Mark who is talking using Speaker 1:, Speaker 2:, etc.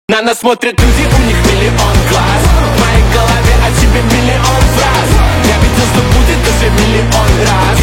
Speaker 1: На нас смотрят люди, у них миллион глаз. В моей голове о тебе миллион фраз. Я видел, что будет уже миллион раз.